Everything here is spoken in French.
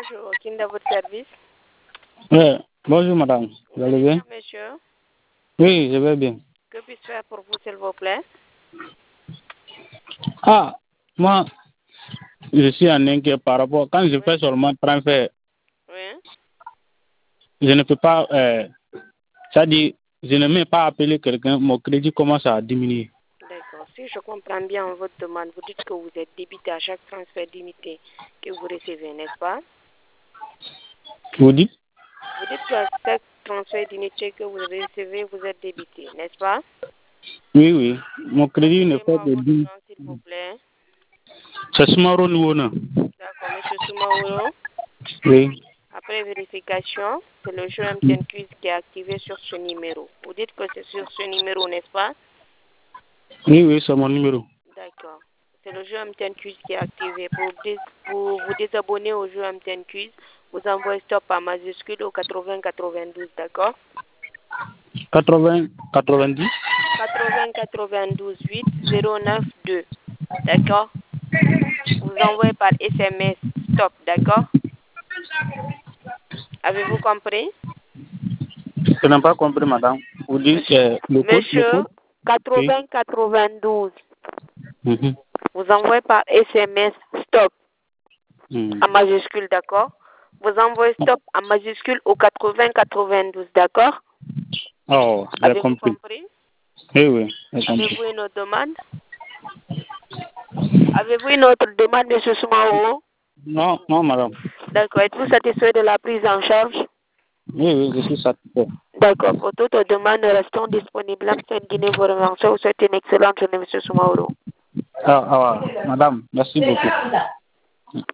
Bonjour, qui est dans votre service? Bonjour madame, vous allez bien? Monsieur, Oui, je vais bien. que puis-je faire pour vous, s'il vous plaît? Ah, moi, je suis en inquiet par rapport, quand je fais seulement transfert, Oui. je ne peux pas, c'est-à-dire, je ne m'ai pas appelé quelqu'un, mon crédit commence à diminuer. D'accord. Si je comprends bien votre demande, vous dites que vous êtes débité à chaque transfert d'unité que vous recevez, n'est-ce pas? Vous dites? Vous dites qu'à chaque transfert d'unité que vous recevez, vous êtes débité, n'est-ce pas? Oui, mon crédit ne fait Appelez-moi que votre 10. nom, s'il vous plaît. C'est Smaro Nouona. D'accord, monsieur Soumaoro. Oui. Après vérification, c'est le jeu MTN Quiz qui est activé sur ce numéro. Vous dites que c'est sur ce numéro, n'est-ce pas? Oui, c'est mon numéro. D'accord. C'est le jeu MTN Quiz qui est activé. Pour vous désabonner au jeu MTN Quiz, vous envoyez stop en majuscule au 80-92, d'accord? 80, 90. 80-92 8 09 2, d'accord? Vous envoyez par SMS stop, d'accord? Avez-vous compris? Je n'ai pas compris madame. Vous dites le Monsieur, code? Oui. 80-92. Mhm. Vous envoyez par SMS stop Mhm. en majuscule, d'accord? Vous envoyez stop en majuscule au 80-92, d'accord? Oh, j'ai Avez-vous compris. compris? Oui, j'ai compris. Avez-vous une autre demande? Avez-vous une autre demande, monsieur Soumao? Non, madame. D'accord. Êtes-vous satisfait de la prise en charge? Oui, je suis satisfait. D'accord. Pour toute demande, restons disponibles. M5 Guinée vous remercie. Vous souhaite une excellente journée, monsieur Soumaoro. Madame, merci beaucoup.